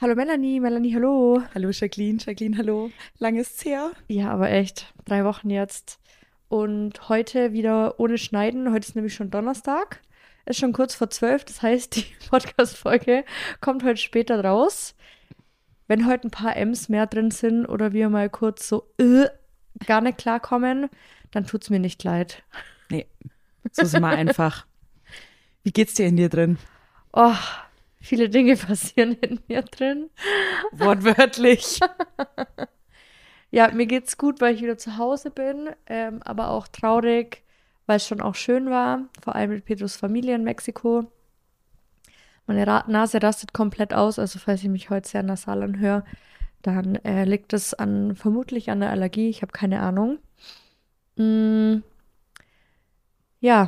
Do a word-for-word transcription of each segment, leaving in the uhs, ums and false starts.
Hallo Melanie, Melanie, hallo. Hallo Jacqueline, Jacqueline, hallo. Lang ist's her. Ja, aber echt, drei Wochen jetzt. Und heute wieder ohne Schneiden. Heute ist nämlich schon Donnerstag. Ist schon kurz vor zwölf. Das heißt, die Podcast-Folge kommt heute später raus. Wenn heute ein paar M's mehr drin sind oder wir mal kurz so äh, gar nicht klarkommen, dann tut's mir nicht leid. Nee, so sind wir einfach. Wie geht's dir in dir drin? Oh, viele Dinge passieren in mir drin. Wortwörtlich. Ja, mir geht's gut, weil ich wieder zu Hause bin, ähm, aber auch traurig, weil es schon auch schön war, vor allem mit Pedros Familie in Mexiko. Meine Ra Nase rastet komplett aus, also falls ich mich heute sehr nasal anhöre, dann äh, liegt es an, vermutlich an der Allergie, ich habe keine Ahnung. Mm, ja,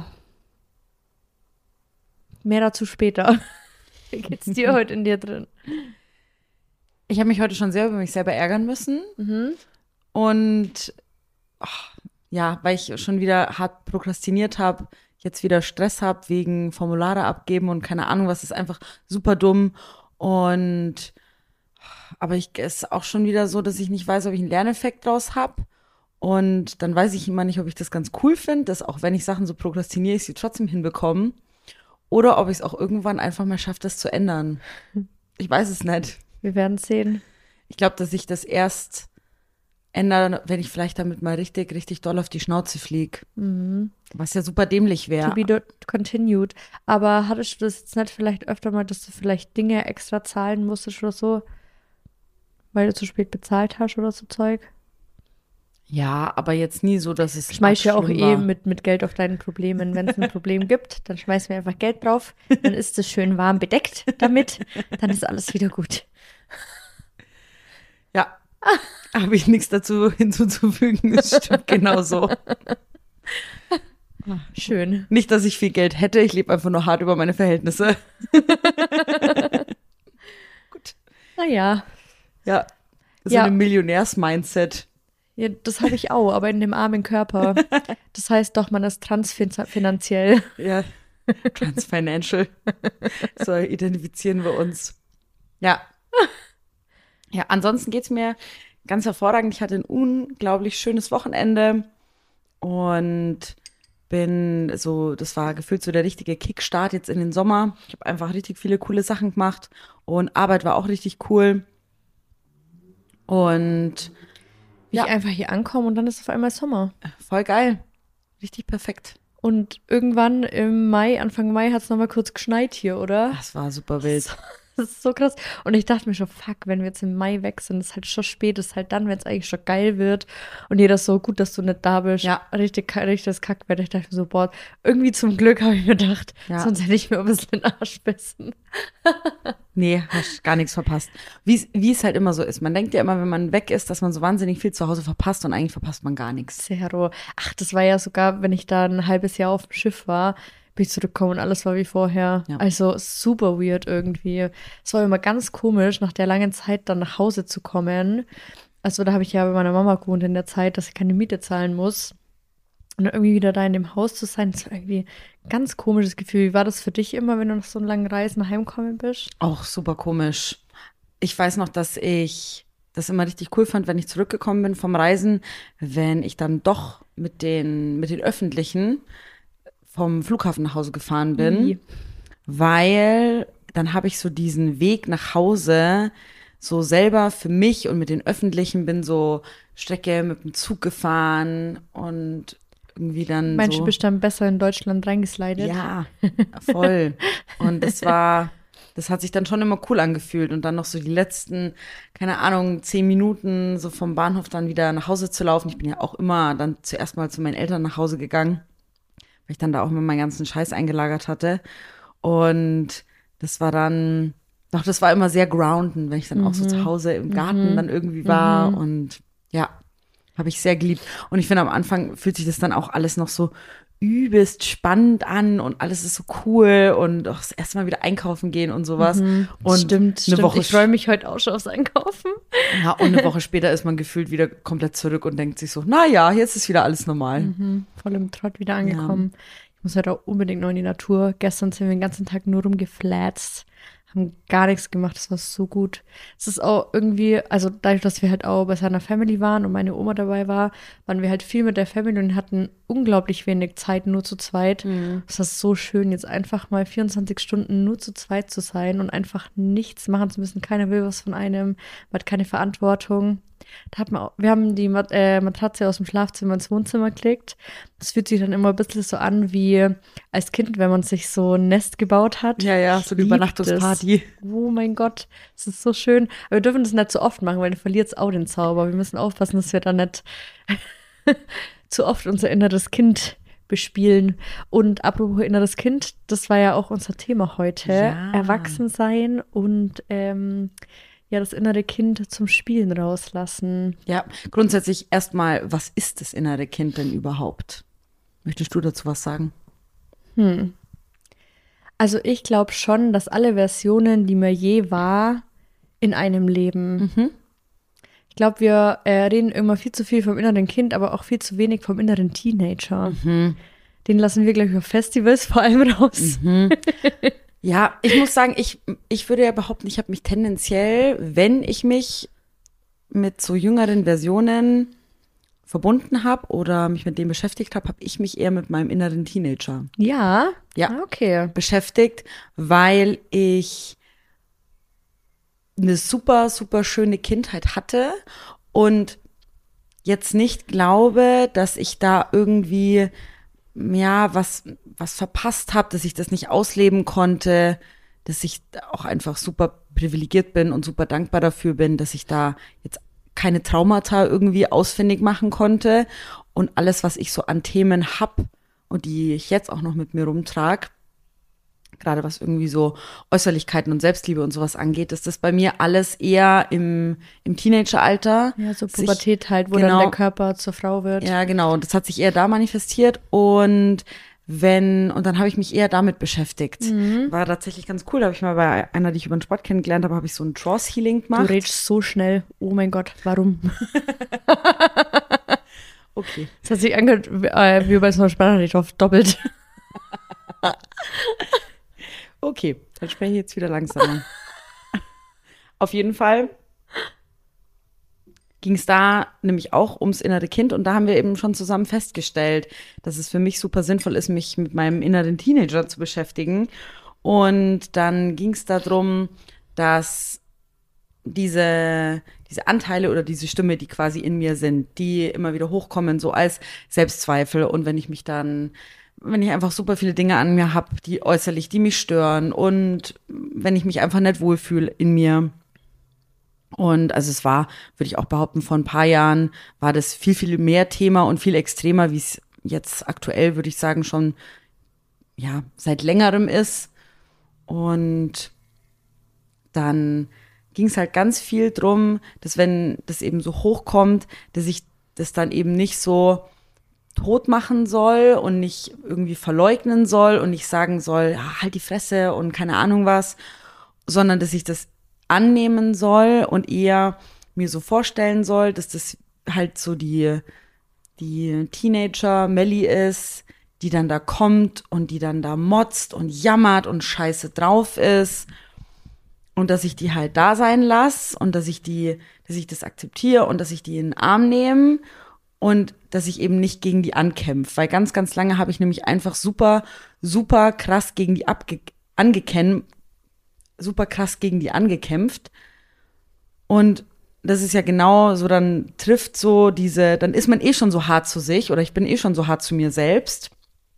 mehr dazu später. Wie geht's dir heute in dir drin? Ich habe mich heute schon sehr über mich selber ärgern müssen. Mhm. Und ach, ja, weil ich schon wieder hart prokrastiniert habe, jetzt wieder Stress habe wegen Formulare abgeben und keine Ahnung, was ist einfach super dumm. Und aber ich es ist auch schon wieder so, dass ich nicht weiß, ob ich einen Lerneffekt draus habe. Und dann weiß ich immer nicht, ob ich das ganz cool finde, dass auch wenn ich Sachen so prokrastiniere, ich sie trotzdem hinbekomme. Oder ob ich es auch irgendwann einfach mal schaffe, das zu ändern. Ich weiß es nicht. Wir werden sehen. Ich glaube, dass ich das erst ändere, wenn ich vielleicht damit mal richtig, richtig doll auf die Schnauze fliege. Mhm. Was ja super dämlich wäre. To be do- continued. Aber hattest du das jetzt nicht vielleicht öfter mal, dass du vielleicht Dinge extra zahlen musstest oder so, weil du zu spät bezahlt hast oder so Zeug? Ja, aber jetzt nie so, dass es Schmeiß ja auch schlimm eh war. mit, mit Geld auf deinen Problemen. Wenn es ein Problem gibt, dann schmeißen wir einfach Geld drauf. Dann ist es schön warm bedeckt damit. Dann ist alles wieder gut. Ja, habe ich nichts dazu hinzuzufügen. Es stimmt genauso. Schön. Nicht, dass ich viel Geld hätte, ich lebe einfach nur hart über meine Verhältnisse. Gut. Naja, Ja, so Ja. ein Millionärs-Mindset. ja, das habe ich auch, aber in dem armen Körper. Das heißt doch, man ist transfinanziell. Ja, Transfinancial. So identifizieren wir uns. Ja. Ja, ansonsten geht's mir ganz hervorragend. Ich hatte ein unglaublich schönes Wochenende und bin so, das war gefühlt so der richtige Kickstart jetzt in den Sommer. Ich habe einfach richtig viele coole Sachen gemacht und Arbeit war auch richtig cool. Und Wie Ja. ich einfach hier ankomme und dann ist auf einmal Sommer. voll geil. Richtig perfekt. Und irgendwann im Mai, Anfang Mai, hat es nochmal kurz geschneit hier, oder? Das war super wild. Das ist so krass. Und ich dachte mir schon, fuck, wenn wir jetzt im Mai weg sind, ist halt schon spät, ist halt dann, wenn es eigentlich schon geil wird. Und jeder so, gut, dass du nicht da bist. Ja. Richtig, richtig das Kackwetter. Ich dachte mir so, boah, irgendwie zum Glück habe ich mir gedacht, Ja. sonst hätte ich mir ein bisschen den Arsch bissen. Nee, hast gar nichts verpasst. Wie wie es halt immer so ist. Man denkt ja immer, wenn man weg ist, dass man so wahnsinnig viel zu Hause verpasst und eigentlich verpasst man gar nichts. Zero. Ach, das war ja sogar, wenn ich da ein halbes Jahr auf dem Schiff war, bin ich zurückgekommen und alles war wie vorher. Ja. Also super weird irgendwie. Es war immer ganz komisch, nach der langen Zeit dann nach Hause zu kommen. Also da habe ich ja bei meiner Mama gewohnt in der Zeit, dass ich keine Miete zahlen muss. Und dann irgendwie wieder da in dem Haus zu sein, das war irgendwie ein ganz komisches Gefühl. Wie war das für dich immer, wenn du nach so einer langen Reise nach Hause gekommen bist? Auch super komisch. Ich weiß noch, dass ich das immer richtig cool fand, wenn ich zurückgekommen bin vom Reisen, wenn ich dann doch mit den, mit den Öffentlichen vom Flughafen nach Hause gefahren bin, Wie? weil dann habe ich so diesen Weg nach Hause so selber für mich und mit den Öffentlichen bin so Strecke mit dem Zug gefahren und irgendwie dann Meinst so. du, bist dann besser in Deutschland reingeslidet? Ja, voll. Und das war, das hat sich dann schon immer cool angefühlt. Und dann noch so die letzten, keine Ahnung, zehn Minuten so vom Bahnhof dann wieder nach Hause zu laufen. Ich bin ja auch immer dann zuerst mal zu meinen Eltern nach Hause gegangen, weil ich dann da auch immer meinen ganzen Scheiß eingelagert hatte. Und das war dann, doch, das war immer sehr groundend, wenn ich dann auch so zu Hause im Garten dann irgendwie war. Und ja, habe ich sehr geliebt. Und ich finde, am Anfang fühlt sich das dann auch alles noch so übelst spannend an und alles ist so cool und auch das erste Mal wieder einkaufen gehen und sowas. Und stimmt, eine stimmt. Woche Ich freue mich heute auch schon aufs Einkaufen. Ja, und eine Woche später ist man gefühlt wieder komplett zurück und denkt sich so, na ja, jetzt ist wieder alles normal. Mhm, voll im Trott wieder angekommen. Ich muss heute auch unbedingt noch in die Natur. Gestern sind wir den ganzen Tag nur rumgeflatzt. haben gar nichts gemacht. Das war so gut. Es ist auch irgendwie, also dadurch, dass wir halt auch bei seiner Family waren und meine Oma dabei war, waren wir halt viel mit der Family und hatten unglaublich wenig Zeit nur zu zweit. Mhm. Es ist so schön, jetzt einfach mal vierundzwanzig Stunden nur zu zweit zu sein und einfach nichts machen zu müssen. Keiner will was von einem, man hat keine Verantwortung. Da hat man auch, wir haben die Mat äh, Matratze aus dem Schlafzimmer ins Wohnzimmer gelegt. Das fühlt sich dann immer ein bisschen so an wie als Kind, wenn man sich so ein Nest gebaut hat. Ja, ja, so eine Lieb Übernachtungsparty. das. Oh mein Gott, das ist so schön. Aber wir dürfen das nicht zu oft machen, weil dann verliert es auch den Zauber. Wir müssen aufpassen, dass wir da nicht zu oft unser inneres Kind bespielen. Und apropos inneres Kind, das war ja auch unser Thema heute. Ja. Erwachsensein und ähm, ja, das innere Kind zum Spielen rauslassen. Ja, grundsätzlich erstmal, was ist das innere Kind denn überhaupt? Möchtest du dazu was sagen? Hm. Also ich glaube schon, dass alle Versionen, die mir je war, in einem leben. Mhm. Ich glaube, wir äh, reden immer viel zu viel vom inneren Kind, aber auch viel zu wenig vom inneren Teenager. Mhm. Den lassen wir gleich auf Festivals vor allem raus. Mhm. Ja, ich muss sagen, ich, ich würde ja behaupten, ich habe mich tendenziell, wenn ich mich mit so jüngeren Versionen verbunden habe oder mich mit dem beschäftigt habe, habe ich mich eher mit meinem inneren Teenager Ja? Ja. Ah, okay. beschäftigt, weil ich eine super, super schöne Kindheit hatte und jetzt nicht glaube, dass ich da irgendwie ja, was, was verpasst habe, dass ich das nicht ausleben konnte, dass ich auch einfach super privilegiert bin und super dankbar dafür bin, dass ich da jetzt keine Traumata irgendwie ausfindig machen konnte und alles, was ich so an Themen hab und die ich jetzt auch noch mit mir rumtrage, gerade was irgendwie so Äußerlichkeiten und Selbstliebe und sowas angeht, ist das bei mir alles eher im, im Teenageralter. Ja, so sich- Pubertät halt, wo genau. dann der Körper zur Frau wird. Ja, genau. Und das hat sich eher da manifestiert. Und wenn, und dann habe ich mich eher damit beschäftigt. Mhm. War tatsächlich ganz cool. Da habe ich mal bei einer, die ich über den Sport kennengelernt habe, habe ich so ein Draws-Healing Du gemacht. redest so schnell. Oh mein Gott, warum? Okay. Das hat sich angehört äh, wie bei so einer Sprachnachricht auf doppelt. Okay, dann spreche ich jetzt wieder langsamer. Auf jeden Fall ging es da nämlich auch ums innere Kind und da haben wir eben schon zusammen festgestellt, dass es für mich super sinnvoll ist, mich mit meinem inneren Teenager zu beschäftigen. Und dann ging es darum, dass diese, diese Anteile oder diese Stimme, die quasi in mir sind, die immer wieder hochkommen, so als Selbstzweifel. Und wenn ich mich dann, wenn ich einfach super viele Dinge an mir habe, die äußerlich, die mich stören und wenn ich mich einfach nicht wohlfühle in mir. Und also es war, würde ich auch behaupten, vor ein paar Jahren war das viel, viel mehr Thema und viel extremer, wie es jetzt aktuell, würde ich sagen, schon ja seit längerem ist. Und dann ging es halt ganz viel drum, dass wenn das eben so hochkommt, dass ich das dann eben nicht so tot machen soll und nicht irgendwie verleugnen soll und nicht sagen soll, ja, halt die Fresse und keine Ahnung was, sondern dass ich das annehmen soll und eher mir so vorstellen soll, dass das halt so die, die Teenager Melli ist, die dann da kommt und die dann da motzt und jammert und scheiße drauf ist. Und dass ich die halt da sein lasse und dass ich die, dass ich das akzeptiere und dass ich die in den Arm nehme und dass ich eben nicht gegen die ankämpfe. Weil ganz, ganz lange habe ich nämlich einfach super, super krass gegen die abge angekämpft, super krass gegen die angekämpft. Und das ist ja genau so, dann trifft so diese, dann ist man eh schon so hart zu sich oder ich bin eh schon so hart zu mir selbst.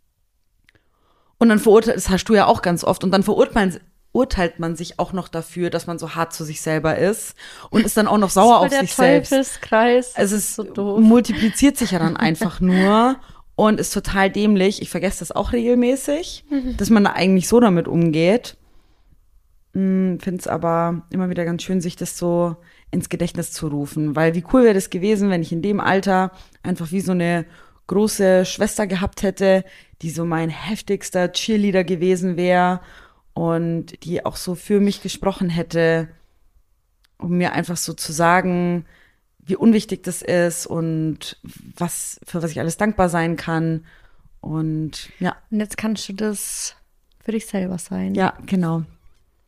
Und dann verurteilt, das hast du ja auch ganz oft, und dann verurteilt man, urteilt man sich auch noch dafür, dass man so hart zu sich selber ist und ist dann auch noch sauer auf sich selbst. Teufelskreis. Es ist so doof. Multipliziert sich ja dann einfach nur und ist total dämlich. Ich vergesse das auch regelmäßig, dass man da eigentlich so damit umgeht. Finde es aber immer wieder ganz schön, sich das so ins Gedächtnis zu rufen, weil wie cool wäre das gewesen, wenn ich in dem Alter einfach wie so eine große Schwester gehabt hätte, die so mein heftigster Cheerleader gewesen wäre und die auch so für mich gesprochen hätte, um mir einfach so zu sagen, wie unwichtig das ist und was, für was ich alles dankbar sein kann. Und ja. Und jetzt kannst du das für dich selber sein. Ja, genau.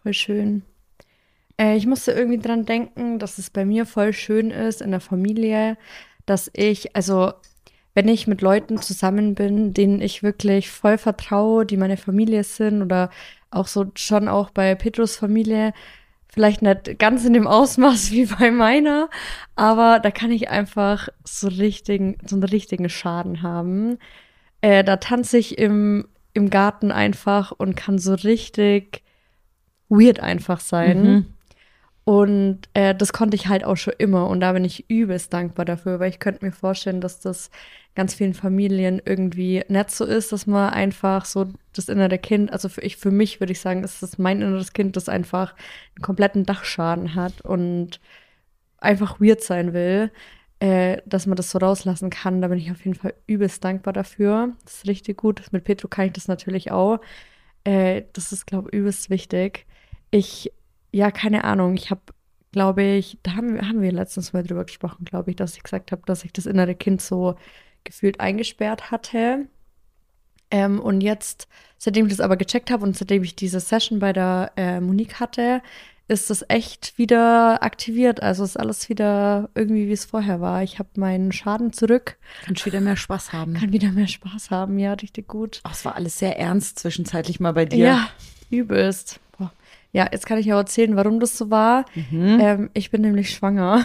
Voll schön. Äh, ich musste irgendwie dran denken, dass es bei mir voll schön ist in der Familie, dass ich, also wenn ich mit Leuten zusammen bin, denen ich wirklich voll vertraue, die meine Familie sind oder auch so schon auch bei Petrus Familie, vielleicht nicht ganz in dem Ausmaß wie bei meiner, aber da kann ich einfach so richtigen, so einen richtigen Schaden haben. Äh, da tanze ich im, im Garten einfach und kann so richtig weird einfach sein. Mhm. Und äh, das konnte ich halt auch schon immer. Und da bin ich übelst dankbar dafür, weil ich könnte mir vorstellen, dass das ganz vielen Familien irgendwie nicht so ist, dass man einfach so das innere Kind, also für, ich, für mich würde ich sagen, ist das mein inneres Kind, das einfach einen kompletten Dachschaden hat und einfach weird sein will, äh, dass man das so rauslassen kann. Da bin ich auf jeden Fall übelst dankbar dafür. Das ist richtig gut. Mit Petro kann ich das natürlich auch. Äh, das ist, glaube ich, übelst wichtig. Ich Ja, keine Ahnung. Ich habe, glaube ich, da haben, wir- haben wir letztens mal drüber gesprochen, glaube ich, dass ich gesagt habe, dass ich das innere Kind so gefühlt eingesperrt hatte. Ähm, und jetzt, seitdem ich das aber gecheckt habe und seitdem ich diese Session bei der äh, Monique hatte, ist das echt wieder aktiviert. Also ist alles wieder irgendwie, wie es vorher war. Ich habe meinen Schaden zurück, Kannst wieder mehr Spaß haben. kann wieder mehr Spaß haben. Ja, richtig gut. Ach, es war alles sehr ernst zwischenzeitlich mal bei dir. Ja, übelst. Boah. Ja, jetzt kann ich ja erzählen, warum das so war. Mhm. Ähm, ich bin nämlich schwanger.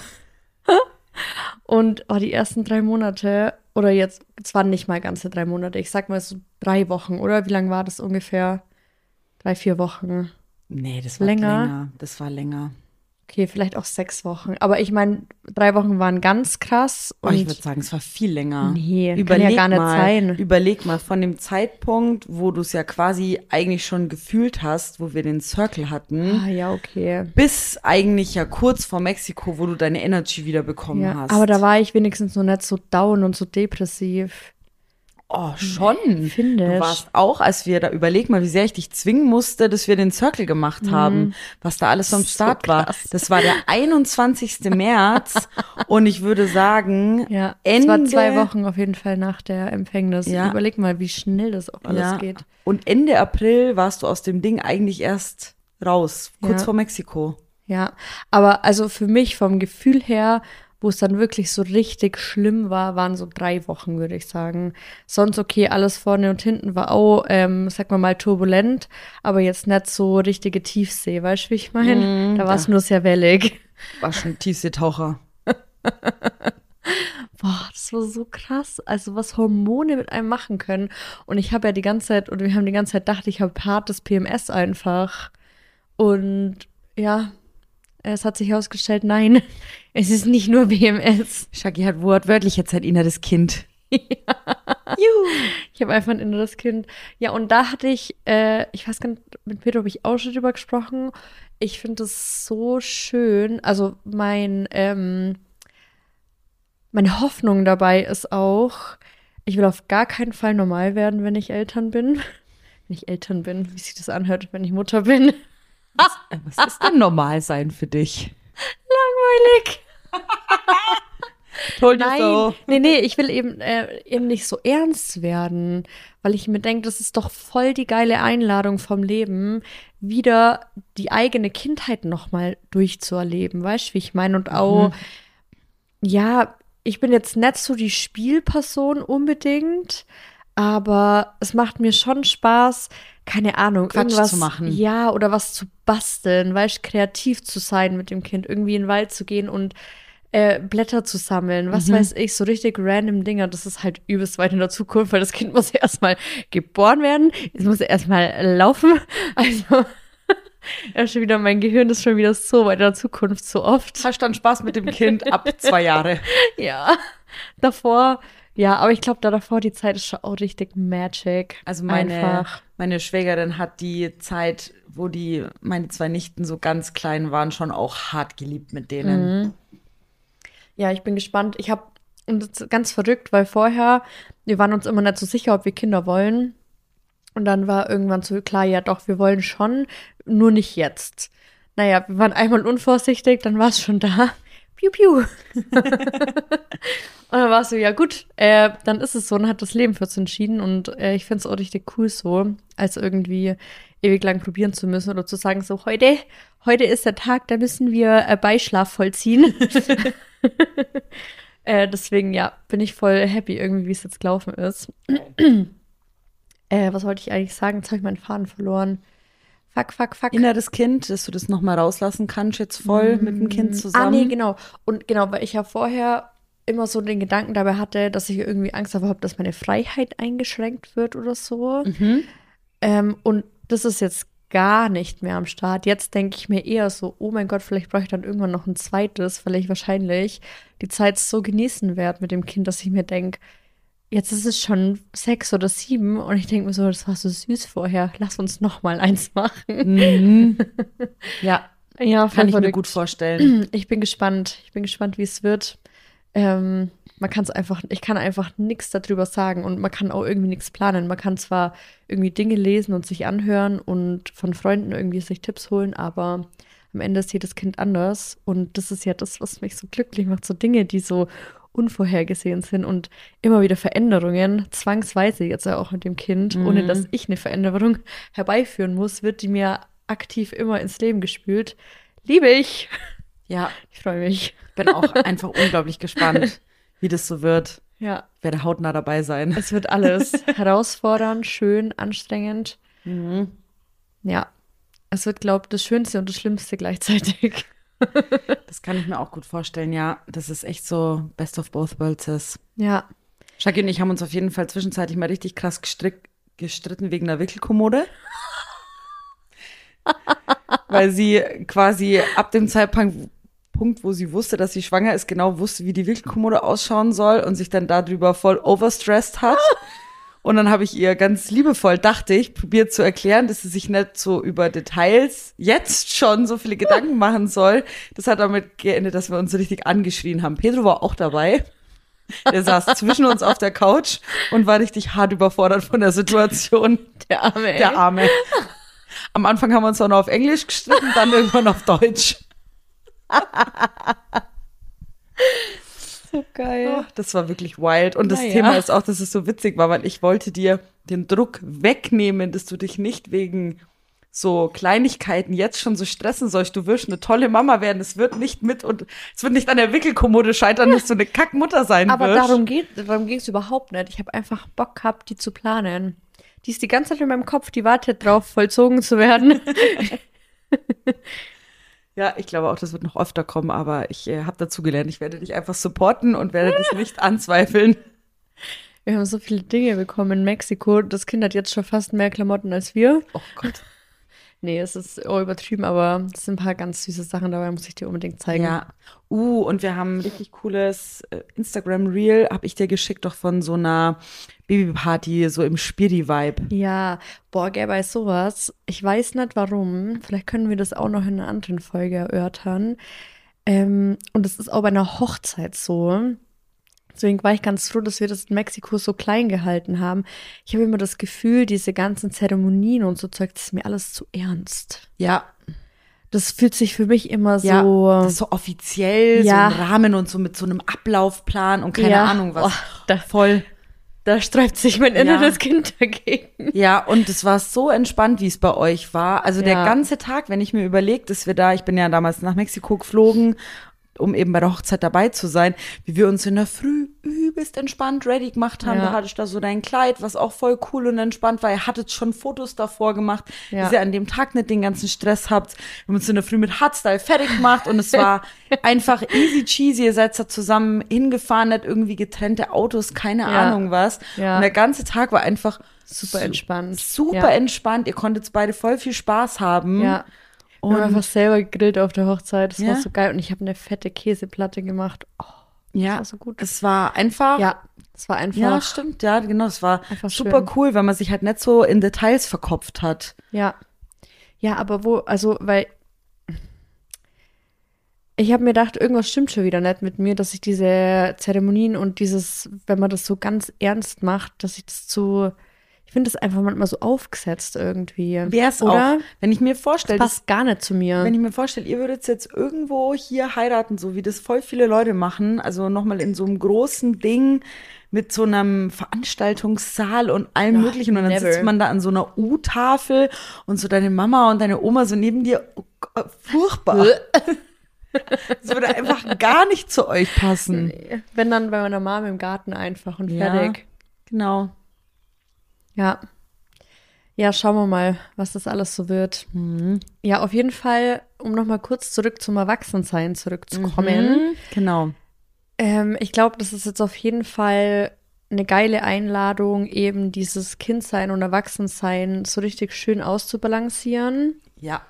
Und oh, die ersten drei Monate, oder jetzt, es waren nicht mal ganze drei Monate, ich sag mal so drei Wochen, oder? Wie lange war das ungefähr? Drei, vier Wochen. Nee, das war Länger? länger. Das war länger. Okay, vielleicht auch sechs Wochen. Aber ich meine, drei Wochen waren ganz krass. Oh, Und ich würde sagen, es war viel länger. Nee, kann überleg ja gar nicht mal, sein. Überleg mal, von dem Zeitpunkt, wo du es ja quasi eigentlich schon gefühlt hast, wo wir den Circle hatten, Ah, ja, okay. bis eigentlich ja kurz vor Mexiko, wo du deine Energy wieder bekommen Ja, hast. aber da war ich wenigstens noch nicht so down und so depressiv. Oh, schon. Finde Du ich. warst auch, als wir da, überleg mal, wie sehr ich dich zwingen musste, dass wir den Circle gemacht haben, was da alles am So Start war. krass. Das war der einundzwanzigste März und ich würde sagen, Ja, Ende, es war zwei Wochen auf jeden Fall nach der Empfängnis. Ja. Überleg mal, wie schnell das auch alles ja, geht. und Ende April warst du aus dem Ding eigentlich erst raus, kurz Ja. vor Mexiko. Ja, aber also für mich vom Gefühl her, wo es dann wirklich so richtig schlimm war, waren so drei Wochen, würde ich sagen. Sonst okay, alles vorne und hinten war auch, ähm, sag mal mal, turbulent, aber jetzt nicht so richtige Tiefsee, weißt du, wie ich meine? Mm, da war es ja. nur sehr wellig. War schon Tiefseetaucher. Boah, das war so krass. Also was Hormone mit einem machen können. Und ich habe ja die ganze Zeit, oder wir haben die ganze Zeit gedacht, ich habe hartes P M S einfach. Und ja, es hat sich herausgestellt, nein, es ist nicht nur P M S. Shaggy hat wortwörtlich jetzt ein inneres Kind. Ich habe einfach ein inneres Kind. Ja, und da hatte ich, äh, ich weiß gar nicht, mit Pedro habe ich auch schon drüber gesprochen. Ich finde es so schön. Also mein, ähm, meine Hoffnung dabei ist auch, ich will auf gar keinen Fall normal werden, wenn ich Eltern bin. Wenn ich Eltern bin, wie sich das anhört, wenn ich Mutter bin. Was ist denn normal sein für dich? Langweilig. Told you Nein, so. nee, nee, ich will eben, äh, eben nicht so ernst werden, weil ich mir denke, das ist doch voll die geile Einladung vom Leben, wieder die eigene Kindheit nochmal durchzuerleben, weißt du, wie ich meine? Und auch, Mhm. ja, ich bin jetzt nicht so die Spielperson unbedingt, aber es macht mir schon Spaß, keine Ahnung, Quatsch irgendwas zu machen. Ja, oder was zu basteln, weißt du, kreativ zu sein mit dem Kind, irgendwie in den Wald zu gehen und äh, Blätter zu sammeln, was Mhm. weiß ich, so richtig random Dinger. Das ist halt übelst weit in der Zukunft, weil das Kind muss ja erstmal geboren werden, es muss ja erstmal laufen. Also, ja, schon wieder, mein Gehirn ist schon wieder so weit in der Zukunft, so oft. Hast dann Spaß mit dem Kind ab zwei Jahre. Ja, davor, ja, aber ich glaube, da davor die Zeit ist schon auch richtig magic. Also meine, Einfach. meine Schwägerin hat die Zeit, wo die meine zwei Nichten so ganz klein waren, schon auch hart geliebt mit denen. Mhm. Ja, ich bin gespannt. Ich habe, und das ist ganz verrückt, weil vorher, wir waren uns immer nicht so sicher, ob wir Kinder wollen. Und dann war irgendwann so klar, ja doch, wir wollen schon, nur nicht jetzt. Naja, wir waren einmal unvorsichtig, dann war es schon da. Piu, piu. Und dann war es so, ja gut, äh, dann ist es so und hat das Leben für uns entschieden. Und äh, ich finde es auch richtig cool so, als irgendwie ewig lang probieren zu müssen oder zu sagen, so heute, heute ist der Tag, da müssen wir äh, Beischlaf vollziehen. äh, deswegen, ja, bin ich voll happy irgendwie, wie es jetzt gelaufen ist. äh, was wollte ich eigentlich sagen? Jetzt habe ich meinen Faden verloren. Fuck, fuck, fuck. Inneres Kind, dass du das nochmal rauslassen kannst, jetzt voll mm. mit dem Kind zusammen. Ah, nee, genau. Und genau, weil ich ja vorher immer so den Gedanken dabei hatte, dass ich irgendwie Angst davor habe, dass meine Freiheit eingeschränkt wird oder so. Mhm. Ähm, und das ist jetzt gar nicht mehr am Start. Jetzt denke ich mir eher so, oh mein Gott, vielleicht brauche ich dann irgendwann noch ein zweites, weil ich wahrscheinlich die Zeit so genießen werde mit dem Kind, dass ich mir denke, jetzt ist es schon sechs oder sieben und ich denke mir so, das war so süß vorher, lass uns noch mal eins machen. Mhm. Ja, ja, kann ich verrückt. mir gut vorstellen. Ich bin gespannt. Ich bin gespannt, wie es wird. Ähm, man kann es einfach, ich kann einfach nichts darüber sagen und man kann auch irgendwie nichts planen. Man kann zwar irgendwie Dinge lesen und sich anhören und von Freunden irgendwie sich Tipps holen, aber am Ende ist jedes Kind anders und das ist ja das, was mich so glücklich macht. So Dinge, die so unvorhergesehen sind und immer wieder Veränderungen, zwangsweise jetzt ja auch mit dem Kind, Mhm. ohne dass ich eine Veränderung herbeiführen muss, wird die mir aktiv immer ins Leben gespült. Liebe ich. Ja, Ich freue mich. ich bin auch einfach unglaublich gespannt, wie das so wird. Ja, Ich werde hautnah dabei sein. es wird alles herausfordernd, schön, anstrengend. Mhm. Ja, es wird, glaube ich, das Schönste und das Schlimmste gleichzeitig. Das kann ich mir auch gut vorstellen, ja. Das ist echt so Best of both worlds ist. Ja, Shaki und ich haben uns auf jeden Fall zwischenzeitlich mal richtig krass gestrick, gestritten wegen der Wickelkommode. Weil sie quasi ab dem Zeitpunkt, Punkt, wo sie wusste, dass sie schwanger ist, genau wusste, wie die Wickelkommode ausschauen soll und sich dann darüber voll overstressed hat. Und dann habe ich ihr ganz liebevoll, dachte ich, probiert zu erklären, dass sie sich nicht so über Details jetzt schon so viele Gedanken machen soll. Das hat damit geendet, dass wir uns so richtig angeschrien haben. Pedro war auch dabei. Der saß zwischen uns auf der Couch und war richtig hart überfordert von der Situation. der Arme, ey. Der Arme. Am Anfang haben wir uns auch noch auf Englisch gestritten, dann irgendwann auf Deutsch. So geil. Oh, das war wirklich wild. Und das Naja. Thema ist auch, dass es so witzig war, weil ich wollte dir den Druck wegnehmen, dass du dich nicht wegen so Kleinigkeiten jetzt schon so stressen sollst. Du wirst eine tolle Mama werden. Es wird nicht mit und es wird nicht an der Wickelkommode scheitern, dass du eine Kackmutter sein Aber wirst. darum geht darum ging es überhaupt nicht. Ich habe einfach Bock gehabt, die zu planen. Die ist die ganze Zeit in meinem Kopf, die wartet drauf, vollzogen zu werden. Ja, ich glaube auch, das wird noch öfter kommen, aber ich äh, habe dazu gelernt. Ich werde dich einfach supporten und werde das nicht anzweifeln. Wir haben so viele Dinge bekommen in Mexiko. Das Kind hat jetzt schon fast mehr Klamotten als wir. Oh Gott. Nee, es ist auch übertrieben, aber es sind ein paar ganz süße Sachen dabei, muss ich dir unbedingt zeigen. Ja. Uh, und wir haben ein richtig cooles äh, Instagram-Reel, habe ich dir geschickt, doch von so einer Babyparty, so im Spiri-Vibe. Ja, boah, gell, bei sowas, ich weiß nicht warum, vielleicht können wir das auch noch in einer anderen Folge erörtern. Ähm, und es ist auch bei einer Hochzeit so. Deswegen war ich ganz froh, dass wir das in Mexiko so klein gehalten haben. Ich habe immer das Gefühl, diese ganzen Zeremonien und so Zeug, das ist mir alles zu ernst. Ja, Das fühlt sich für mich immer so. ja, das ist so offiziell, Ja. so ein Rahmen und so mit so einem Ablaufplan und keine Ja. Ahnung was. Oh, da, Voll. da sträubt sich mein Ja. inneres Kind dagegen. Ja, und es war so entspannt, wie es bei euch war. Also der Ja. ganze Tag, wenn ich mir überlege, dass wir da, ich bin ja damals nach Mexiko geflogen, um eben bei der Hochzeit dabei zu sein, wie wir uns in der Früh übelst entspannt ready gemacht haben. Ja. Da hattest du da so dein Kleid, was auch voll cool und entspannt war. Ihr hattet schon Fotos davor gemacht, Ja. dass ihr an dem Tag nicht den ganzen Stress habt. Wir haben uns in der Früh mit Hardstyle fertig gemacht und es war einfach easy cheesy. Ihr seid da zusammen hingefahren, nicht irgendwie getrennte Autos, keine Ja. Ahnung was. Ja. Und der ganze Tag war einfach Super su- entspannt. Super Ja. entspannt. Ihr konntet beide voll viel Spaß haben. Ja. Und wir haben Und einfach selber gegrillt auf der Hochzeit. Das Ja. war so geil. Und ich habe eine fette Käseplatte gemacht. Oh, ja, das war so gut. es war einfach. Ja, es war einfach. Ja, stimmt, ja, genau. Es war Einfach super schön. cool, weil man sich halt nicht so in Details verkopft hat. Ja. Ja, aber wo, also, weil ich habe mir gedacht, irgendwas stimmt schon wieder nicht mit mir, dass ich diese Zeremonien und dieses, wenn man das so ganz ernst macht, dass ich das zu, ich ich finde das einfach manchmal so aufgesetzt irgendwie. Wär's Oder? auch, wenn ich mir vorstelle, Das passt gar nicht zu mir. wenn ich mir vorstelle, ihr würdet jetzt irgendwo hier heiraten, so wie das voll viele Leute machen, also nochmal in so einem großen Ding mit so einem Veranstaltungssaal und allem Ach, Möglichen. Und dann never. sitzt man da an so einer U-Tafel und so deine Mama und deine Oma so neben dir. Oh Gott, furchtbar. Das würde einfach gar nicht zu euch passen. Wenn dann bei meiner Mama im Garten einfach und Ja. fertig. Genau. Ja. Ja, schauen wir mal, was das alles so wird. Mhm. Ja, auf jeden Fall, um nochmal kurz zurück zum Erwachsensein zurückzukommen. Mhm. Genau. Ähm, ich glaube, das ist jetzt auf jeden Fall eine geile Einladung, eben dieses Kindsein und Erwachsensein so richtig schön auszubalancieren. Ja.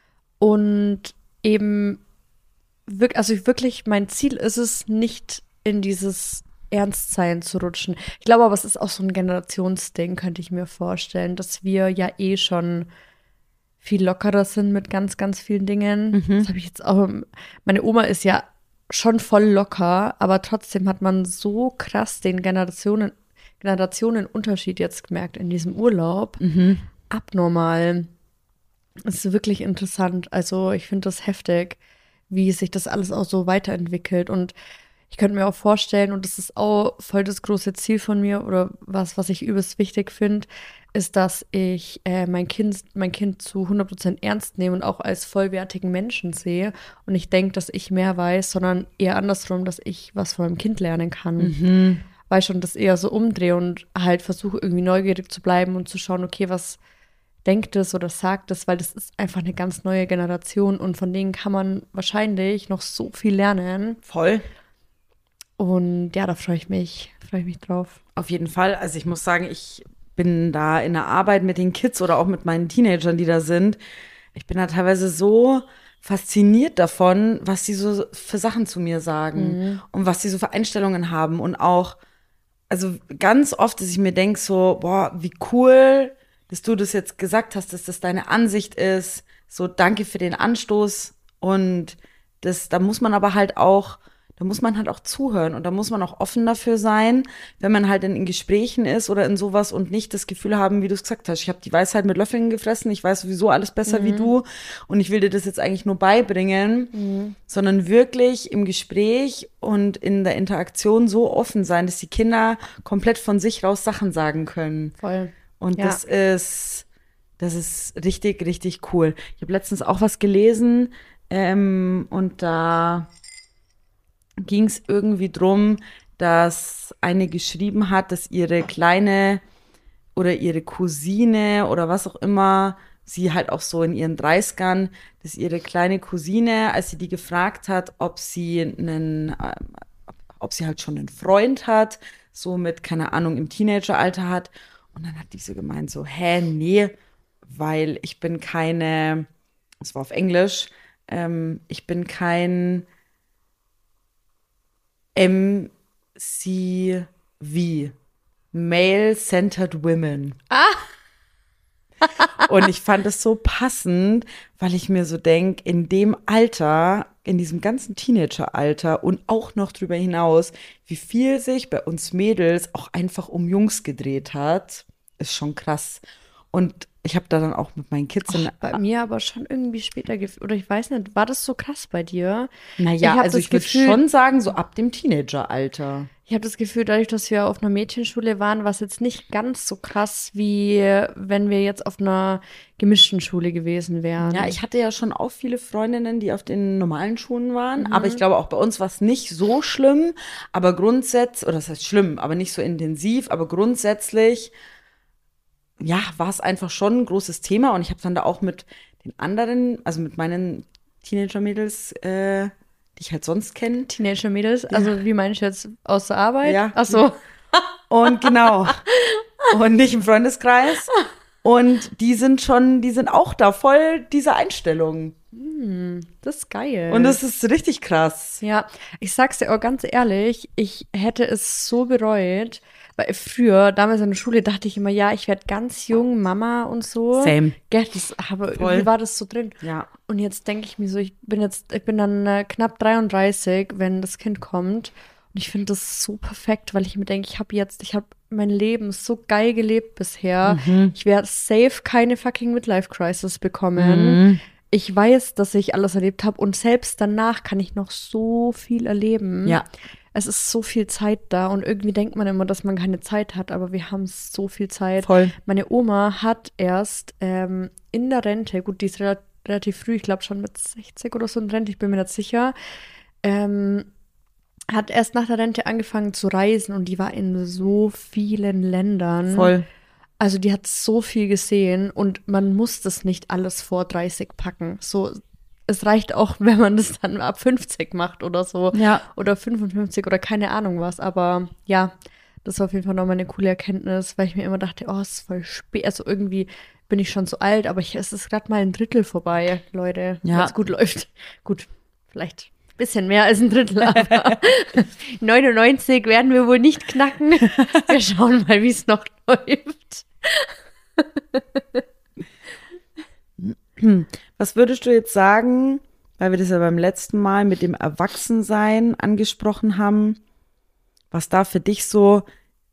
Und eben, wirk- also wirklich, mein Ziel ist es, nicht in dieses Ernstsein zu rutschen. Ich glaube aber, es ist auch so ein Generationsding, könnte ich mir vorstellen, dass wir ja eh schon viel lockerer sind mit ganz, ganz vielen Dingen. Mhm. Das habe ich jetzt auch. Meine Oma ist ja schon voll locker, aber trotzdem hat man so krass den Generationen, Generationenunterschied jetzt gemerkt in diesem Urlaub. Mhm. Abnormal. Es ist wirklich interessant. Also ich finde das heftig, wie sich das alles auch so weiterentwickelt. Und ich könnte mir auch vorstellen, und das ist auch voll das große Ziel von mir oder was, was ich übelst wichtig finde, ist, dass ich äh, mein Kind, mein Kind zu hundert Prozent ernst nehme und auch als vollwertigen Menschen sehe. Und ich denke, dass ich mehr weiß, sondern eher andersrum, dass ich was von meinem Kind lernen kann. Mhm. Weil ich schon das eher so umdrehe und halt versuche, irgendwie neugierig zu bleiben und zu schauen, okay, was denkt es oder sagt es, weil das ist einfach eine ganz neue Generation und von denen kann man wahrscheinlich noch so viel lernen. Voll. Und ja, da freue ich mich, freue ich mich drauf. Auf jeden Fall. Also ich muss sagen, ich bin da in der Arbeit mit den Kids oder auch mit meinen Teenagern, die da sind. Ich bin da teilweise so fasziniert davon, was sie so für Sachen zu mir sagen Mhm. und was sie so für Einstellungen haben. Und auch, also ganz oft, dass ich mir denke so, boah, wie cool, dass du das jetzt gesagt hast, dass das deine Ansicht ist. So, danke für den Anstoß. Und das, da muss man aber halt auch, da muss man halt auch zuhören und da muss man auch offen dafür sein, wenn man halt in, in Gesprächen ist oder in sowas und nicht das Gefühl haben, wie du es gesagt hast, ich habe die Weisheit mit Löffeln gefressen, ich weiß sowieso alles besser wie du und ich will dir das jetzt eigentlich nur beibringen, sondern wirklich im Gespräch und in der Interaktion so offen sein, dass die Kinder komplett von sich raus Sachen sagen können. Voll. Und Ja. das ist, das ist richtig, richtig cool. Ich habe letztens auch was gelesen ähm, und da ging es irgendwie drum, dass eine geschrieben hat, dass ihre kleine oder ihre Cousine oder was auch immer, sie halt auch so in ihren dreißigern, dass ihre kleine Cousine, als sie die gefragt hat, ob sie einen, äh, ob sie halt schon einen Freund hat, so mit, keine Ahnung, im Teenageralter hat. Und dann hat die so gemeint, so, hä, nee, weil ich bin keine, das war auf Englisch, ähm, ich bin kein M C V, Male-Centered Women. Ah! Und ich fand es so passend, weil ich mir so denke, in dem Alter, in diesem ganzen Teenageralter und auch noch drüber hinaus, wie viel sich bei uns Mädels auch einfach um Jungs gedreht hat, ist schon krass. Und ich habe da dann auch mit meinen Kids in, Ach, bei mir aber schon irgendwie später, gef- oder ich weiß nicht, war das so krass bei dir? naja, ich hab also das ich würde Gefühl- schon sagen, so ab dem Teenageralter. Ich habe das Gefühl, dadurch, dass wir auf einer Mädchenschule waren, war es jetzt nicht ganz so krass, wie wenn wir jetzt auf einer gemischten Schule gewesen wären. Ja, ich hatte ja schon auch viele Freundinnen, die auf den normalen Schulen waren. Aber ich glaube, auch bei uns war es nicht so schlimm. Aber grundsätzlich, oder das heißt schlimm, aber nicht so intensiv. Aber grundsätzlich, ja, war es einfach schon ein großes Thema. Und ich habe dann da auch mit den anderen, also mit meinen Teenager-Mädels, äh, die ich halt sonst kenne. Teenager-Mädels, also wie meine ich jetzt, aus der Arbeit? Ja. Ach so. Und genau. Und nicht im Freundeskreis. Und die sind schon, die sind auch da voll diese Einstellung. Das ist geil. Und das ist richtig krass. Ja, ich sag's dir auch ganz ehrlich, ich hätte es so bereut, weil früher, damals in der Schule, dachte ich immer, ja, ich werde ganz jung Mama und so. Same. Gell, das, aber Voll. irgendwie war das so drin. Ja. Und jetzt denke ich mir so, ich bin jetzt, ich bin dann äh, knapp dreiunddreißig, wenn das Kind kommt. Und ich finde das so perfekt, weil ich mir denke, ich habe jetzt, ich habe mein Leben so geil gelebt bisher. Mhm. Ich werde safe keine fucking Midlife-Crisis bekommen. Mhm. Ich weiß, dass ich alles erlebt habe und selbst danach kann ich noch so viel erleben. Ja. Es ist so viel Zeit da und irgendwie denkt man immer, dass man keine Zeit hat, aber wir haben so viel Zeit. Voll. Meine Oma hat erst ähm, in der Rente, gut, die ist rel- relativ früh, ich glaube schon mit sechzig oder so in Rente, ich bin mir nicht sicher, ähm, hat erst nach der Rente angefangen zu reisen und die war in so vielen Ländern. Voll. Also die hat so viel gesehen und man muss das nicht alles vor dreißig packen. So, es reicht auch, wenn man das dann ab fünfzig macht oder so. Ja. Oder fünfundfünfzig oder keine Ahnung was. Aber ja, das war auf jeden Fall nochmal eine coole Erkenntnis, weil ich mir immer dachte, oh, es ist voll spät. Also irgendwie bin ich schon so alt, aber ich, es ist gerade mal ein Drittel vorbei, Leute. Ja. Wenn es gut läuft. Gut, vielleicht ein bisschen mehr als ein Drittel, aber neunundneunzig werden wir wohl nicht knacken. Wir schauen mal, wie es noch läuft. Was würdest du jetzt sagen, weil wir das ja beim letzten Mal mit dem Erwachsensein angesprochen haben, was da für dich so,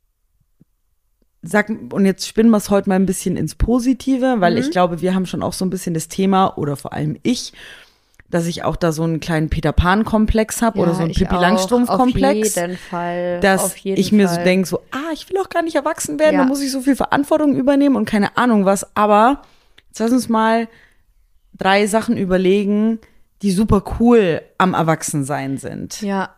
sag, und jetzt spinnen wir es heute mal ein bisschen ins Positive, weil Mhm. ich glaube, wir haben schon auch so ein bisschen das Thema, oder vor allem ich, dass ich auch da so einen kleinen Peter-Pan-Komplex habe oder so einen ich Pippi auch. Langstrumpf-Komplex. Auf jeden Fall. Dass auf jeden ich mir Fall. so denke, so, ah, ich will auch gar nicht erwachsen werden, Ja. da muss ich so viel Verantwortung übernehmen und keine Ahnung was. Aber jetzt lass uns mal drei Sachen überlegen, die super cool am Erwachsensein sind. Ja.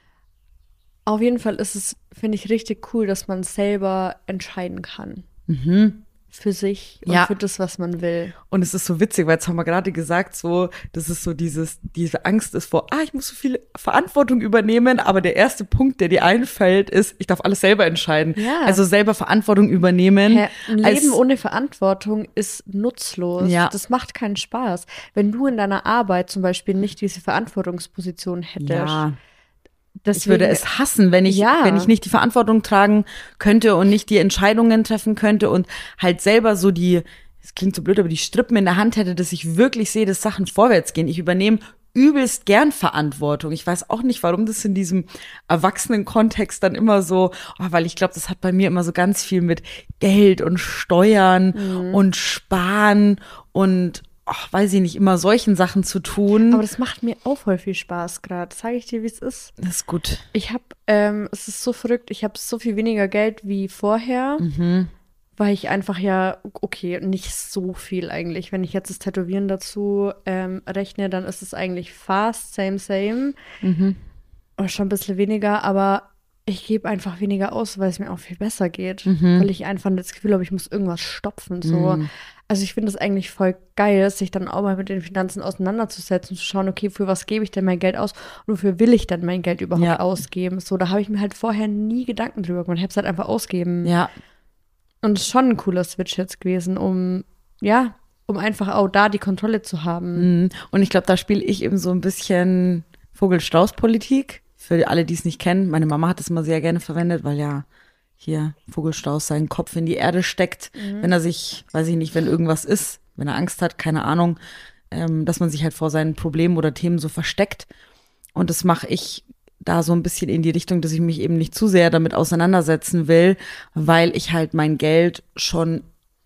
Auf jeden Fall ist es, finde ich, richtig cool, dass man selber entscheiden kann. Mhm. Für sich und Ja. für das, was man will. Und es ist so witzig, weil jetzt haben wir gerade gesagt, so, das ist so dieses, diese Angst ist vor, ah, ich muss so viel Verantwortung übernehmen, aber der erste Punkt, der dir einfällt, ist, ich darf alles selber entscheiden. Ja. Also selber Verantwortung übernehmen. Hä, ein als- Leben ohne Verantwortung ist nutzlos. Ja. Das macht keinen Spaß. Wenn du in deiner Arbeit zum Beispiel nicht diese Verantwortungsposition hättest. Ja. Deswegen, Ich würde es hassen, wenn ich, Ja. wenn ich nicht die Verantwortung tragen könnte und nicht die Entscheidungen treffen könnte und halt selber so die, es klingt so blöd, aber die Strippen in der Hand hätte, dass ich wirklich sehe, dass Sachen vorwärts gehen. Ich übernehme übelst gern Verantwortung. Ich weiß auch nicht, warum das in diesem Erwachsenen-Kontext dann immer so, oh, weil ich glaube, das hat bei mir immer so ganz viel mit Geld und Steuern Mhm. und Sparen und ach, weiß ich nicht, immer solchen Sachen zu tun. aber das macht mir auch voll viel Spaß gerade. Sage ich dir, wie es ist. Das ist gut. Ich habe, ähm, es ist so verrückt, ich habe so viel weniger Geld wie vorher, Mhm. weil ich einfach ja, okay, nicht so viel eigentlich. Wenn ich jetzt das Tätowieren dazu ähm, rechne, dann ist es eigentlich fast same, same. Mhm. Oder schon ein bisschen weniger, aber ich gebe einfach weniger aus, weil es mir auch viel besser geht. Mhm. Weil ich einfach das Gefühl habe, ich muss irgendwas stopfen. So. Mhm. Also ich finde es eigentlich voll geil, sich dann auch mal mit den Finanzen auseinanderzusetzen, zu schauen, okay, für was gebe ich denn mein Geld aus und wofür will ich denn mein Geld überhaupt Ja. ausgeben? So, da habe ich mir halt vorher nie Gedanken drüber gemacht. Ich habe es halt einfach ausgeben. Ja. Und es ist schon ein cooler Switch jetzt gewesen, um, ja, um einfach auch da die Kontrolle zu haben. Mhm. Und ich glaube, da spiele ich eben so ein bisschen Vogel-Strauß-Politik. Für alle, die es nicht kennen. Meine Mama hat das immer sehr gerne verwendet, weil ja hier Vogelstrauß seinen Kopf in die Erde steckt, wenn er sich, weiß ich nicht, wenn irgendwas ist, wenn er Angst hat, keine Ahnung, ähm, dass man sich halt vor seinen Problemen oder Themen so versteckt. Und das mache ich da so ein bisschen in die Richtung, dass ich mich eben nicht zu sehr damit auseinandersetzen will, weil ich halt mein Geld schon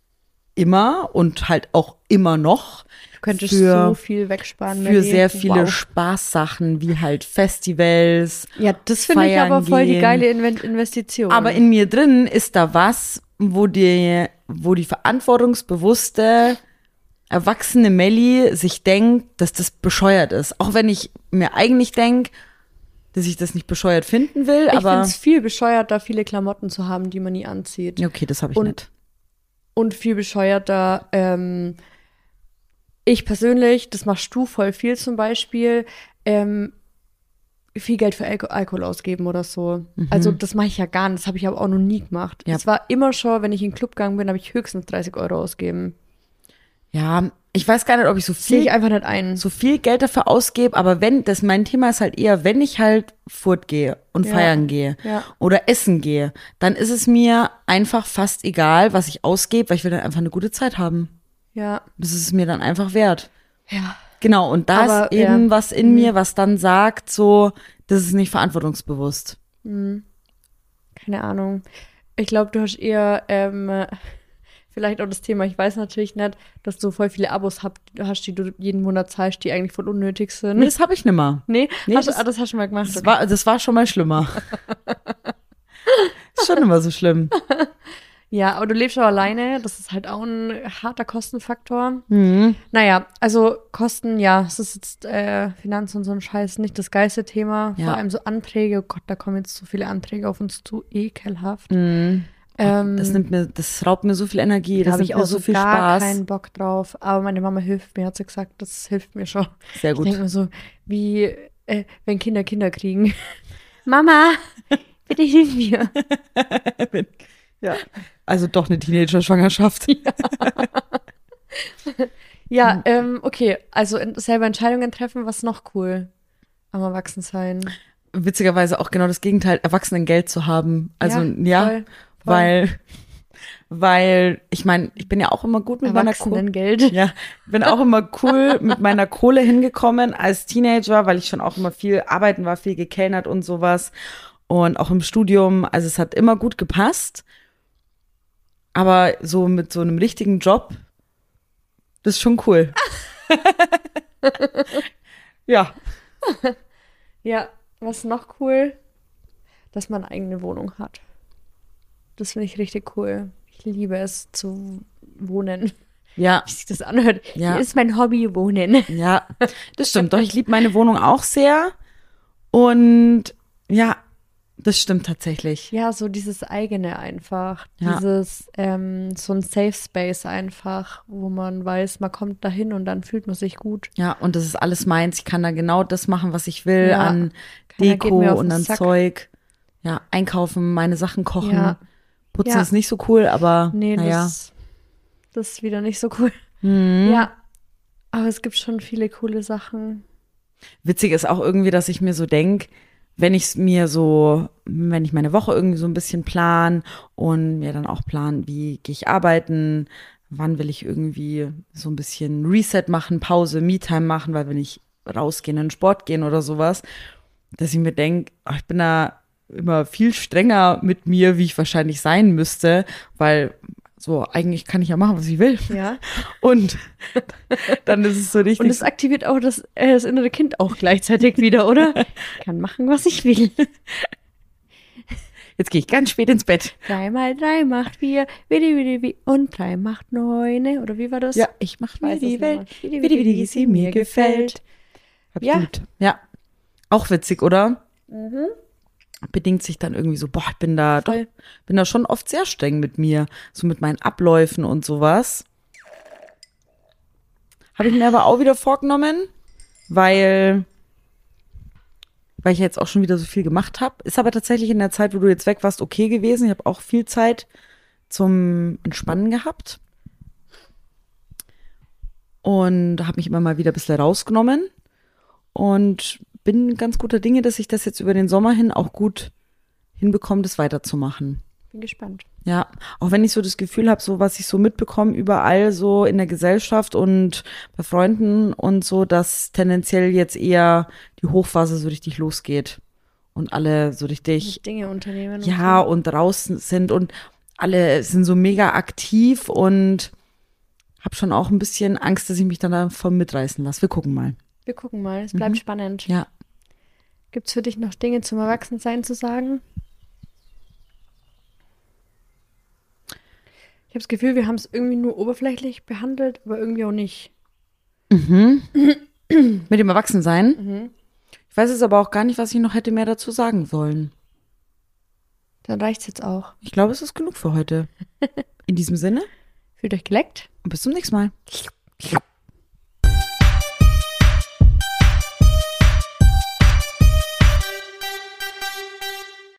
immer und halt auch immer noch Du könntest für, so viel wegsparen. für Melli. sehr viele Wow. Spaßsachen wie halt Festivals. Ja, das finde ich feiern aber voll die gehen. geile Inven- Investition. Aber in mir drin ist da was, wo die, wo die verantwortungsbewusste, erwachsene Melli sich denkt, dass das bescheuert ist. Auch wenn ich mir eigentlich denke, dass ich das nicht bescheuert finden will, ich finde aber es viel bescheuerter, viele Klamotten zu haben, die man nie anzieht. ja, okay, das habe ich Und- nicht. Und viel bescheuerter, ähm, ich persönlich, das machst du voll viel zum Beispiel, ähm, viel Geld für Alko Alkohol ausgeben oder so. Also das mache ich ja gar nicht, das habe ich aber auch noch nie gemacht. Ja. Es war immer schon, wenn ich in den Club gegangen bin, habe ich höchstens dreißig Euro ausgeben. Ja, ich weiß gar nicht, ob ich so Sehe viel, ich einfach nicht ein. so viel Geld dafür ausgebe, aber wenn, das mein Thema ist halt eher, wenn ich halt fortgehe und Ja. feiern gehe Ja. oder essen gehe, dann ist es mir einfach fast egal, was ich ausgebe, weil ich will dann einfach eine gute Zeit haben. Ja. Das ist es mir dann einfach wert. Ja. Genau, und da Aber, ist eben ja. was in Mhm. mir, was dann sagt, so, das ist nicht verantwortungsbewusst. Hm, keine Ahnung. Ich glaube, du hast eher ähm, vielleicht auch das Thema, ich weiß natürlich nicht, dass du voll viele Abos hab, hast, die du jeden Monat zahlst, die eigentlich voll unnötig sind. Nee, das habe ich nicht mehr. Nee, Nee, hast, das- ah, das hast du mal gemacht. Das okay. war, das war schon mal schlimmer. Ist schon immer so schlimm. Ja, aber du lebst auch alleine, das ist halt auch ein harter Kostenfaktor. Mhm. Naja, also Kosten, ja, es ist jetzt äh, Finanzen und so ein Scheiß nicht das geilste Thema. Ja. Vor allem so Anträge, oh Gott, da kommen jetzt so viele Anträge auf uns zu, ekelhaft. Mhm. Ähm, Das nimmt mir, das raubt mir so viel Energie, da das habe nimmt ich mir auch so so viel gar Spaß. keinen Bock drauf. Aber meine Mama hilft mir, hat sie gesagt, das hilft mir schon. Sehr Ich gut. denke mir so, wie äh, wenn Kinder Kinder kriegen. Mama, bitte hilf mir. Ja. Also doch eine Teenager-Schwangerschaft. Ja, Mhm. ähm, okay, also in, selber Entscheidungen treffen, was noch cool am Erwachsensein. Witzigerweise auch genau das Gegenteil, Erwachsenengeld zu haben. Also ja, voll, voll. weil, weil ich meine, ich bin ja auch immer gut mit meiner Kohle. Erwachsenengeld. Ja, bin auch immer cool mit meiner Kohle hingekommen als Teenager, weil ich schon auch immer viel arbeiten war, viel gekellnert und sowas. Und auch im Studium, also es hat immer gut gepasst. Aber so mit so einem richtigen Job, das ist schon cool. Ja. Ja, was noch cool? Dass man eine eigene Wohnung hat. Das finde ich richtig cool. Ich liebe es zu wohnen. Ja, Wie sich das anhört. Ja. Hier ist mein Hobby, wohnen. ja, das stimmt. Doch, ich liebe meine Wohnung auch sehr. Und ja, das stimmt tatsächlich. Ja, so dieses eigene einfach. Ja. Dieses, ähm, so ein Safe Space einfach, wo man weiß, man kommt dahin und dann fühlt man sich gut. Ja, und das ist alles meins. Ich kann da genau das machen, was ich will, Ja, an keiner geht Deko mir auf und den an Sack. Zeug. Ja, einkaufen, meine Sachen kochen. Ja. Putzen Ja. ist nicht so cool, aber Nee, naja. das, das ist wieder nicht so cool. Mhm. Ja, aber es gibt schon viele coole Sachen. Witzig ist auch irgendwie, dass ich mir so denke, wenn ich es mir so, wenn ich meine Woche irgendwie so ein bisschen plan und mir dann auch plan, wie gehe ich arbeiten, wann will ich irgendwie so ein bisschen Reset machen, Pause, Me-Time machen, weil wenn ich rausgehen, in den Sport gehen oder sowas, dass ich mir denke, oh, ich bin da immer viel strenger mit mir, wie ich wahrscheinlich sein müsste, weil so eigentlich kann ich ja machen, was ich will. Ja. Und dann ist es so richtig. Und es aktiviert auch das, äh, das innere Kind auch gleichzeitig wieder, oder? Ich kann machen, was ich will. Jetzt gehe ich ganz spät ins Bett. Drei mal drei macht vier, widi, widi, widi, und drei macht neune. Oder wie war das? Ja, ich mache mir weiß es die nicht Welt, mehr. wie die, wie die sie mir gefällt. Hab ich Ja. geliebt. Ja. Auch witzig, oder? Mhm. Bedingt sich dann irgendwie so, boah, ich bin da, doch, Voll. bin da schon oft sehr streng mit mir, so mit meinen Abläufen und sowas. Habe ich mir aber auch wieder vorgenommen, weil, weil ich jetzt auch schon wieder so viel gemacht habe. Ist aber tatsächlich in der Zeit, wo du jetzt weg warst, okay gewesen. Ich habe auch viel Zeit zum Entspannen gehabt. Und habe mich immer mal wieder ein bisschen rausgenommen. Und bin ganz guter Dinge, dass ich das jetzt über den Sommer hin auch gut hinbekomme, das weiterzumachen. Bin gespannt. Ja, auch wenn ich so das Gefühl habe, so was ich so mitbekomme, überall so in der Gesellschaft und bei Freunden und so, dass tendenziell jetzt eher die Hochphase so richtig losgeht und alle so richtig, Mit Dinge unternehmen. ja, Und und draußen sind und alle sind so mega aktiv und habe schon auch ein bisschen Angst, dass ich mich dann davon mitreißen lasse. Wir gucken mal. so. Wir gucken mal. Es bleibt Mhm. spannend. Ja. Gibt es für dich noch Dinge zum Erwachsensein zu sagen? Ich habe das Gefühl, wir haben es irgendwie nur oberflächlich behandelt, aber irgendwie auch nicht. Mhm. Mit dem Erwachsensein. Mhm. Ich weiß jetzt aber auch gar nicht, was ich noch hätte mehr dazu sagen sollen. Dann reicht's jetzt auch. Ich glaube, es ist genug für heute. In diesem Sinne Fühlt euch geleckt? und bis zum nächsten Mal.